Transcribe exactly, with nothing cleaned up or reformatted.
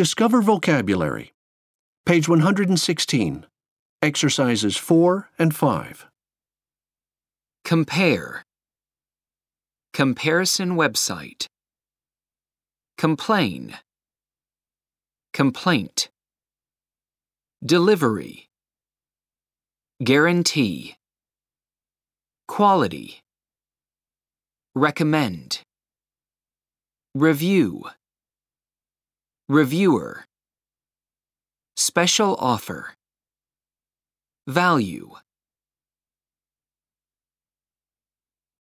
Discover vocabulary. Page one hundred sixteen. Exercises four and five. Compare. Comparison website. Complain. Complaint. Delivery. Guarantee. Quality. Recommend. Review. Reviewer. Special offer. Value.